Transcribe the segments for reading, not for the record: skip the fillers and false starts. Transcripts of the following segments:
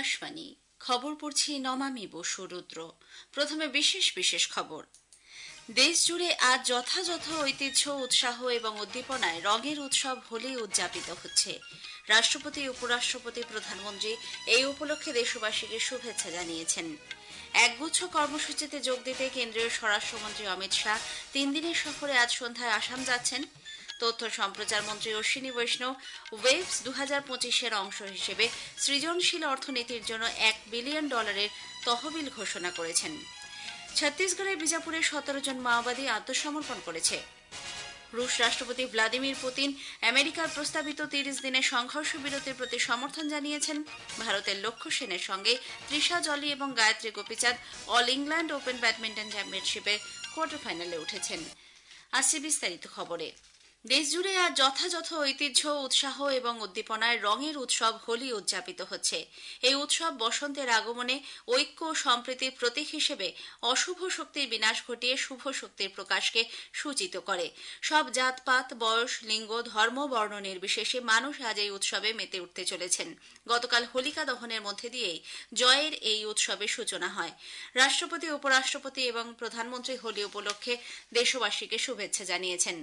আকাশবাণী খবর পড়ছি নমামি বসু রুদ্র। প্রথমে বিশেষ খবর। দেশ জুড়ে আজ যথাযথ ঐতিহ্য, উৎসাহ এবং উদ্দীপনায় রঙের উৎসব হোলি উদযাপিত হচ্ছে। রাষ্ট্রপতি, উপরাষ্ট্রপতি, প্রধানমন্ত্রী এই উপলক্ষে দেশবাসীকে শুভেচ্ছা জানিয়েছেন। একগুচ্ছ কর্মসূচিতে যোগ দিতে কেন্দ্রীয় স্বরাষ্ট্রমন্ত্রী অমিত শাহ 3 দিনের সফরে আজ সন্ধ্যায় আসাম যাচ্ছেন। তথ্য সম্প্রচার মন্ত্রী অশ্বিনী বৈষ্ণব ওয়েভস 2025-এর অংশ হিসেবে সৃজনশীল অর্থনীতির জন্য $1 বিলিয়ন তহবিল ঘোষণা করেছেন। ছত্তিশগড়ের বিজাপুরে 17 জন মাওবাদী আত্মসমর্পণ করেছে। রুশ রাষ্ট্রপতি ভ্লাদিমির পুতিন আমেরিকার প্রস্তাবিত 30 দিনের সংঘর্ষ বিরতির প্রতি সমর্থন জানিয়েছেন। ভারতের লক্ষ্য সেনের সঙ্গে তৃষা জলি এবং Gayatri Gopichand all England open badminton চ্যাম্পিয়নশিপের কোয়ার্টার ফাইনালে উঠেছেন। আসছে বিস্তারিত খবরে। দেশজুড়ে আজ যথাযথ ঐতিহ্য, উৎসাহ এবং উদ্দীপনায় রঙের উৎসব হোলি উদযাপিত হচ্ছে। এই উৎসব বসন্তের আগমনে ঐক্য ও সম্প্রীতির প্রতীক হিসেবে অশুভ শক্তির বিনাশ ঘটিয়ে শুভ শক্তির প্রকাশকে সূচিত করে। সব জাতপাত, বয়স, লিঙ্গ, ধর্ম, বর্ণ নির্বিশেষে মানুষ আজ এই উৎসবে মেতে উঠতে চলেছেন। গতকাল হোলিকা দহনের মধ্যে দিয়েই জয়ের এই উৎসবের সূচনা হয়। রাষ্ট্রপতি, উপরাষ্ট্রপতি এবং প্রধানমন্ত্রী হোলি উপলক্ষে দেশবাসীকে শুভেচ্ছা জানিয়েছেন।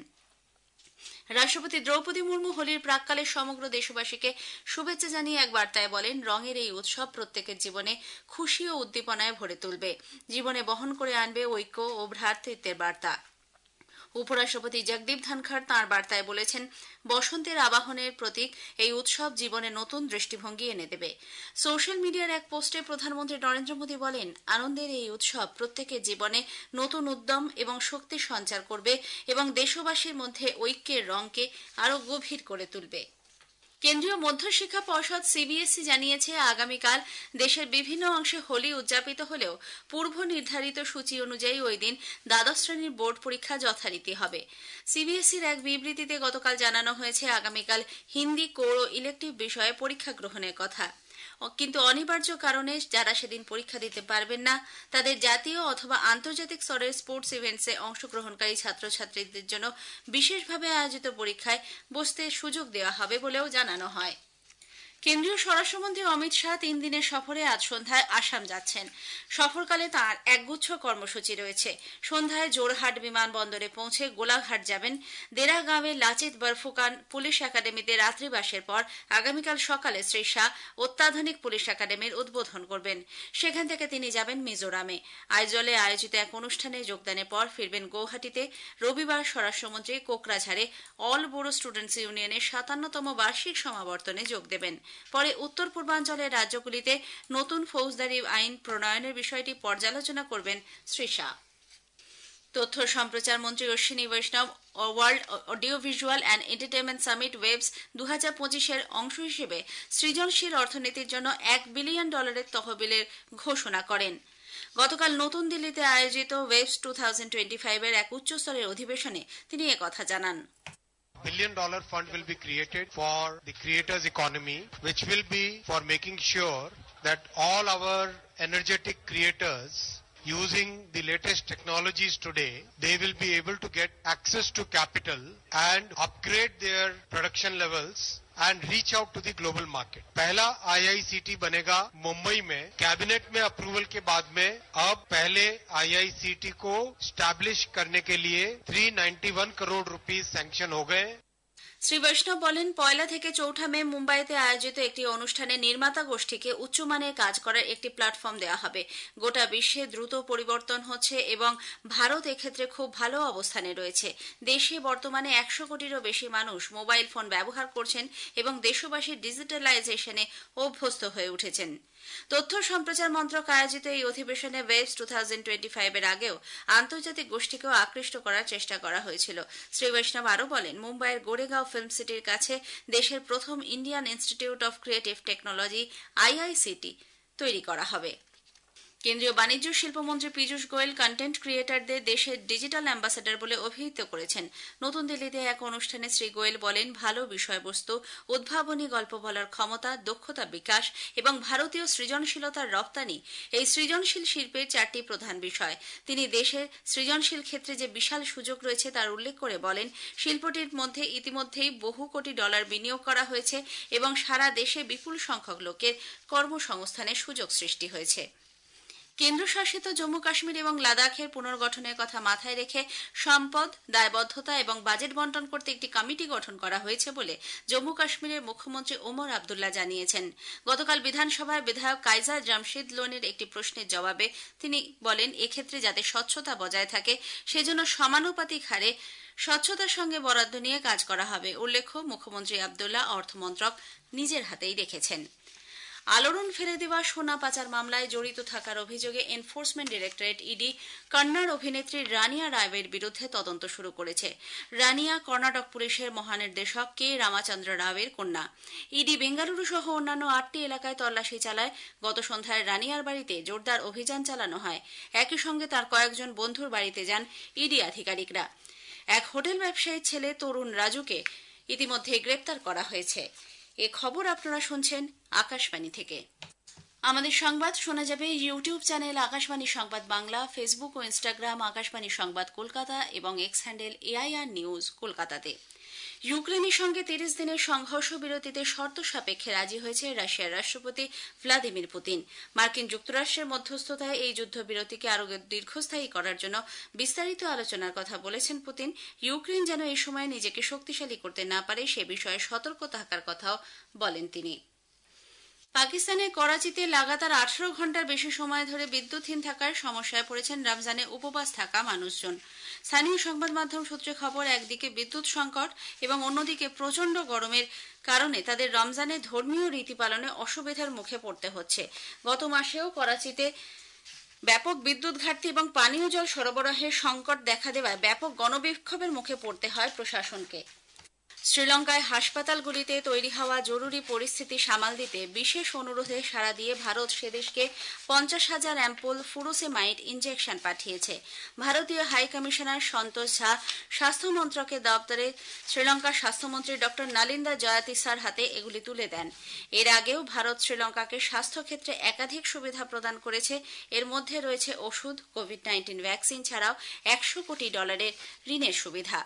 রাষ্ট্রপতি দ্রৌপদী মুর্মু হোলির প্রাক্কালে সমগ্র দেশবাসীকে শুভেচ্ছা জানিয়ে এক বার্তায় বলেন, রঙের এই উৎসব প্রত্যেকের জীবনে খুশি ও উদ্দীপনায় ভরে তুলবে, জীবনে বহন করে আনবে ঐক্য ও ভ্রাতৃত্বের বার্তা। উপরাষ্ট্রপতি জগদীপ ধনখড় তাঁর বার্তায় বলেছেন, বসন্তের আবাহনের প্রতীক এই উৎসব জীবনে নতুন দৃষ্টিভঙ্গি এনে দেবে। সোশ্যাল মিডিয়ার এক পোস্টে প্রধানমন্ত্রী নরেন্দ্র মোদী বলেন, আনন্দের এই উৎসব প্রত্যেকের জীবনে নতুন উদ্যম এবং শক্তি সঞ্চার করবে এবং দেশবাসীর মধ্যে ঐক্যের রঙকে আরও গভীর করে তুলবে। কেন্দ্রীয় মধ্যশিক্ষা পর্ষদ সিবিএসই জানিয়েছে, আগামীকাল দেশের বিভিন্ন অংশে হোলি উদযাপিত হলেও পূর্ব নির্ধারিত সূচি অনুযায়ী ওই দিন দ্বাদশ শ্রেণীর বোর্ড পরীক্ষা যথারীতি হবে। সিবিএসইর এক বিবৃতিতে গতকাল জানানো হয়েছে, আগামীকাল হিন্দি, কোর ও ইলেকটিভ বিষয়ে পরীক্ষা গ্রহণের কথা, কিন্তু অনিবার্য কারণে যারা সেদিন পরীক্ষা দিতে পারবেন না তাদের জাতীয় অথবা আন্তর্জাতিক স্তরের স্পোর্টস ইভেন্টসে অংশগ্রহণকারী ছাত্রছাত্রীদের জন্য বিশেষভাবে আয়োজিত পরীক্ষায় বসতে সুযোগ দেওয়া হবে বলেও জানানো হয়। কেন্দ্রীয় স্বরাষ্ট্রমন্ত্রী অমিত শাহ 3 দিনের সফরে আজ সন্ধ্যায় আসাম যাচ্ছেন। সফরকালে তাঁর একগুচ্ছ কর্মসূচি রয়েছে। সন্ধ্যায় জোরহাট বিমানবন্দরে পৌঁছে গোলাঘাট যাবেন। দেরাগাঁওয়ের লাচিত বরফুকান পুলিশ একাডেমিতে রাত্রিবাসের পর আগামীকাল সকালে শ্রী শাহ অত্যাধুনিক পুলিশ একাডেমির উদ্বোধন করবেন। সেখান থেকে তিনি যাবেন মিজোরামে। আইজলে আয়োজিত এক অনুষ্ঠানে যোগদানের পর ফিরবেন গৌহাটিতে। রবিবার স্বরাষ্ট্রমন্ত্রী কোকরাঝাড়ে অল বোরো স্টুডেন্টস ইউনিয়নের 57তম বার্ষিক সমাবর্তনে যোগ দেবেন। পরে উত্তর পূর্বাঞ্চলের রাজ্যগুলিতে নতুন ফৌজদারি আইন প্রণয়নের বিষয়টি পর্যালোচনা করবেন শ্রী শাহ। তথ্য সম্প্রচার মন্ত্রী Ashwini Vaishnaw world audio visual and entertainment summit waves 2025-এর অংশ হিসেবে সৃজনশীল অর্থনীতির জন্য $1 বিলিয়ন তহবিলের ঘোষণা করেন। গতকাল নতুন দিল্লিতে আয়োজিত ওয়েভস 2025-এর এক উচ্চস্তরের অধিবেশনে তিনি একথা জানান। $1 billion fund will be created for the creators economy, which will be for making sure that all our energetic creators using the latest technologies today, they will be able to get access to capital and upgrade their production levels and reach out to the global market. पहला IICT बनेगा मुंबई में। Cabinet में approval के बाद में अब पहले IICT को स्टैब्लिश करने के लिए 391 करोड़ रुपीस सैंक्शन हो गए। শ্রী বৈষ্ণব বলেন, 1 থেকে 4 মে মুম্বাইতে আয়োজিত একটি অনুষ্ঠানে নির্মাতা গোষ্ঠীকে উচ্চমানের কাজ করার একটি প্ল্যাটফর্ম দেওয়া হবে। গোটা বিশ্বে দ্রুত পরিবর্তন হচ্ছে এবং ভারত এক্ষেত্রে খুব ভালো অবস্থানে রয়েছে। দেশে বর্তমানে 100 কোটিরও বেশি মানুষ মোবাইল ফোন ব্যবহার করছেন এবং দেশবাসী ডিজিটালাইজেশনে অভ্যস্ত হয়ে উঠেছেন। তথ্য সম্প্রচার মন্ত্রক আয়োজিত এই অধিবেশনে ওয়েভস 2025-এর আগেও আন্তর্জাতিক গোষ্ঠীকেও আকৃষ্ট করার চেষ্টা করা হয়েছিল। শ্রী বৈষ্ণব আরও বলেন, মুম্বাইয়ের গোরেগাঁও ফিল্ম সিটির কাছে দেশের প্রথম Indian institute of creative technology IICT তৈরি করা হবে। কেন্দ্রীয় বাণিজ্য শিল্পমন্ত্রী পীযূষ গোয়েল কন্টেন্ট ক্রিয়েটরদের দেশের ডিজিটাল অ্যাম্বাসেডর বলে অভিহিত করেছেন। নতুন দিল্লিতে এক অনুষ্ঠানে শ্রী গোয়েল বলেন, ভালো বিষয়বস্তু, উদ্ভাবনী গল্প বলার ক্ষমতা, দক্ষতা বিকাশ এবং ভারতীয় সৃজনশীলতার রপ্তানি এই সৃজনশীল শিল্পের 4টি প্রধান বিষয়। তিনি দেশের সৃজনশীল ক্ষেত্রে যে বিশাল সুযোগ রয়েছে তার উল্লেখ করে বলেন, শিল্পটির মধ্যে ইতিমধ্যেই বহু কোটি ডলার বিনিয়োগ করা হয়েছে এবং সারা দেশে বিপুল সংখ্যক লোকের কর্মসংস্থানের সুযোগ সৃষ্টি হয়েছে। কেন্দ্রশাসিত জম্মু কাশ্মীর এবং লাদাখের পুনর্গঠনের কথা মাথায় রেখে সম্পদ, দায়বদ্ধতা এবং বাজেট বণ্টন করতে একটি কমিটি গঠন করা হয়েছে বলে জম্মু কাশ্মীরের মুখ্যমন্ত্রী ওমর আবদুল্লাহ জানিয়েছেন। গতকাল বিধানসভায় বিধায়ক কাইজার জামশেদ লোনের একটি প্রশ্নের জবাবে তিনি বলেন, এক্ষেত্রে যাতে স্বচ্ছতা বজায় থাকে সেজন্য সমানুপাতিক হারে স্বচ্ছতার সঙ্গে বরাদ্দ নিয়ে কাজ করা হবে। উল্লেখ্য, মুখ্যমন্ত্রী আবদুল্লাহ অর্থমন্ত্রক নিজের হাতেই রেখেছেন। আলোড়ন ফেলে দেওয়া সোনা পাচার মামলায় জড়িত থাকার অভিযোগে এনফোর্সমেন্ট ডিরেক্টরেট ইডি কন্নড় অভিনেত্রী রানিয়া রায়ের বিরুদ্ধে তদন্ত শুরু করেছে। রানিয়া কর্ণাটক পুলিশের মহানির্দেশক কে রামাচন্দ্র রাওয়ের কন্যা। ইডি বেঙ্গালুরু সহ অন্যান্য 8টি এলাকায় তল্লাশি চালায়। গত সন্ধ্যায় রানিয়ার বাড়িতে জোরদার অভিযান চালানো হয়। একই সঙ্গে তার কয়েকজন বন্ধুর বাড়িতে যান ইডি আধিকারিকরা। এক হোটেল ব্যবসায়ীর ছেলে তরুণ রাজুকে ইতিমধ্যে গ্রেপ্তার করা হয়েছে। এ খবর আপনারা শুনছেন আকাশবাণী থেকে। আমাদের সংবাদ শোনা যাবে ইউটিউব চ্যানেল আকাশবাণী সংবাদ বাংলা, ফেসবুক ও ইনস্টাগ্রাম আকাশবাণী সংবাদ কলকাতা এবং এক্স হ্যান্ডেল এআইআর নিউজ কলকাতাতে। ইউক্রেনের সঙ্গে 30 দিনের সংঘর্ষ বিরতিতে শর্ত সাপেক্ষে রাজি হয়েছে রাশিয়ার রাষ্ট্রপতি ভ্লাদিমির পুতিন। মার্কিন যুক্তরাষ্ট্রের মধ্যস্থতায় এই যুদ্ধবিরতিকে আরও দীর্ঘস্থায়ী করার জন্য বিস্তারিত আলোচনার কথা বলেছেন পুতিন। ইউক্রেন যেন এই সময়ে নিজেকে শক্তিশালী করতে না পারে সে বিষয়ে সতর্ক থাকার কথাও বলেন তিনি। পাকিস্তানের করাচিতে লাগাতার 18 ঘণ্টার বেশি সময় ধরে বিদ্যুৎহীন থাকার সমস্যায় পড়েছেন রমজানে উপবাস থাকা মানুষজন। স্থানীয় সংবাদ মাধ্যম সূত্রে খবর, একদিকে বিদ্যুৎ সংকট এবং অন্যদিকে প্রচণ্ড গরমের কারণে তাদের রমজানের ধর্মীয় রীতি পালনে অসুবিধার মুখে পড়তে হচ্ছে। গত মাসেও করাচিতে ব্যাপক বিদ্যুৎ ঘাটতি এবং পানীয় জল সরবরাহের সংকট দেখা দেওয়ায় ব্যাপক গণবিক্ষোভের মুখে পড়তে হয় প্রশাসনকে। শ্রীলঙ্কায় হাসপাতালগুলিতে তৈরি হওয়া জরুরি পরিস্থিতি সামাল দিতে বিশেষ অনুরোধে সাড়া দিয়ে ভারত সেদেশকে 50,000 অ্যাম্পুল ফুরোসেমাইড ইনজেকশন পাঠিয়েছে। ভারতীয় হাই কমিশনার সন্তোষ ঝা স্বাস্থ্য মন্ত্রকের দপ্তরে শ্রীলঙ্কার স্বাস্থ্যমন্ত্রী ড নালিন্দা জয়াতিসার হাতে এগুলি তুলে দেন। এর আগেও ভারত শ্রীলঙ্কাকে স্বাস্থ্যক্ষেত্রে একাধিক সুবিধা প্রদান করেছে। এর মধ্যে রয়েছে ওষুধ, কোভিড-19 ভ্যাকসিন ছাড়াও $100 কোটি ঋণের সুবিধা।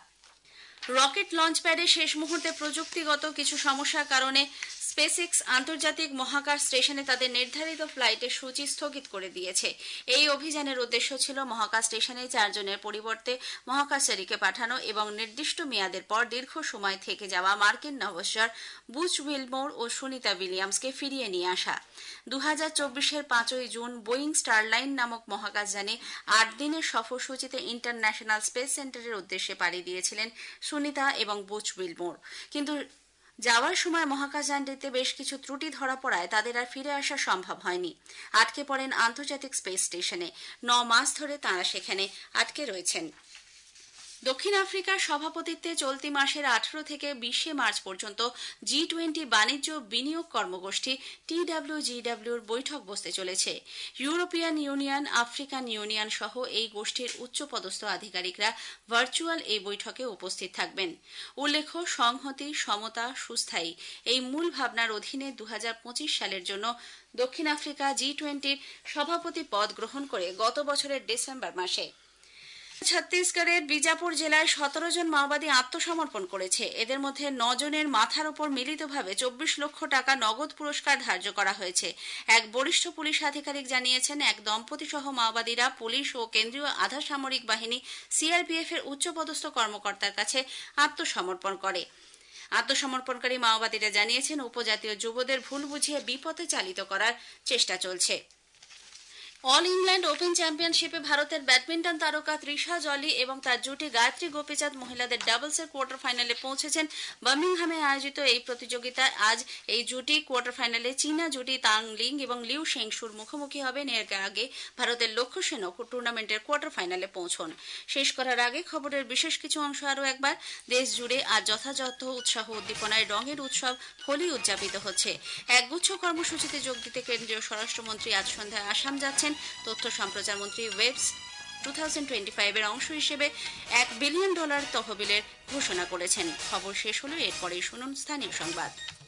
রকেট লঞ্চপ্যাডে শেষ মুহূর্তে প্রযুক্তিগত কিছু সমস্যার কারণে স্পেসএক্স আন্তর্জাতিক মহাকাশ স্টেশনে তাদের নির্ধারিত ফ্লাইটের সূচি স্থগিত করে দিয়েছে। এই অভিযানের উদ্দেশ্য ছিল মহাকাশ স্টেশনে 4 জনের পরিবর্তে মহাকাশচারীকে পাঠানো এবং নির্দিষ্ট মেয়াদের পর দীর্ঘ সময় থেকে যাওয়া মার্কিন নভোচার বুচ উইলমোর ও সুনিতা উইলিয়ামসকে ফিরিয়ে নিয়ে আসা। 2024-এর 5 জুন বোয়িং স্টারলাইন নামক মহাকাশযানে 8 দিনের সফরসূচিতে ইন্টারন্যাশনাল স্পেস সেন্টারের উদ্দেশ্যে পাড়ি দিয়েছিলেন সুনিতা এবং বুচ উইলমোর। কিন্তু যাওয়ার সময় মহাকাশযানটিতে বেশ কিছু ত্রুটি ধরা পড়ায় তাদের আর ফিরে আসা সম্ভব হয়নি। আটকে পড়েন আন্তর্জাতিক স্পেস স্টেশনে। 9 মাস ধরে তাঁরা সেখানে আটকে রয়েছেন। দক্ষিণ আফ্রিকার সভাপতিত্বে চলতি মাসের 18 থেকে 20 মার্চ পর্যন্ত G20 বাণিজ্য বিনিয়োগ কর্মগোষ্ঠী TWGWর বৈঠক বসতে চলেছে। ইউরোপিয়ান ইউনিয়ন, আফ্রিকান ইউনিয়ন সহ এই গোষ্ঠীর উচ্চপদস্থ আধিকারিকরা ভার্চুয়াল এই বৈঠকে উপস্থিত থাকবেন। উল্লেখ্য, সংহতি, সমতা, সুস্থায়ী এই মূল ভাবনার অধীনে 2025 সালের জন্য দক্ষিণ আফ্রিকা G20-র সভাপতি পদ গ্রহণ করে গত বছরের ডিসেম্বর মাসে। ছত্তিশগড়ের বিজাপুর জেলায় 17 জন মাওবাদী আত্মসমর্পণ করেছে। এদের মধ্যে 9 জনের মাথার উপর মিলিতভাবে 24 লক্ষ টাকা নগদ পুরস্কার ধার্য করা হয়েছে। এক বরিষ্ঠ পুলিশ আধিকারিক জানিয়েছেন, এক দম্পতি সহ মাওবাদীরা পুলিশ ও কেন্দ্রীয় আধা সামরিক বাহিনী CRPF-এর উচ্চপদস্থ কর্মকর্তার কাছে আত্মসমর্পণ করে। আত্মসমর্পণকারী মাওবাদীরা জানিয়েছেন, উপজাতীয় যুবদের ভুল বুঝিয়ে বিপথে চালিত করার চেষ্টা চলছে। অল ইংল্যান্ড ওপেন চ্যাম্পিয়নশিপে ভারতের ব্যাডমিন্টন তারকা তৃষা জলি এবং তার জুটি গায়ত্রী গোপীচাঁদ মহিলাদের ডাবলসের কোয়ার্টার ফাইনালে পৌঁছেছেন। বার্মিংহামে আয়োজিত এই প্রতিযোগিতায় আজ এই জুটি কোয়ার্টার ফাইনালে চীনা জুটি তাং লিং এবং লিউ শেংশুর মুখোমুখি হবেন। এর আগে ভারতের লক্ষ্য সেনও টুর্নামেন্টের কোয়ার্টার ফাইনালে পৌঁছন। শেষ করার আগে খবরের বিশেষ কিছু অংশ আরও একবার। দেশ জুড়ে আজ যথাযথ উৎসাহ উদ্দীপনায় রঙের উৎসব হোলি উদযাপিত হচ্ছে। একগুচ্ছ কর্মসূচিতে যোগ দিতে কেন্দ্রীয় স্বরাষ্ট্রমন্ত্রী আজ সন্ধ্যায় আসাম যাচ্ছেন। তথ্য সম্প্রচার মন্ত্রী ওয়েবস 2025 এর অংশ হিসেবে $1 বিলিয়ন তহবিলের ঘোষণা করেছেন। খবর শেষ হলো, এরপরেই শুনুন স্থানীয় সংবাদ।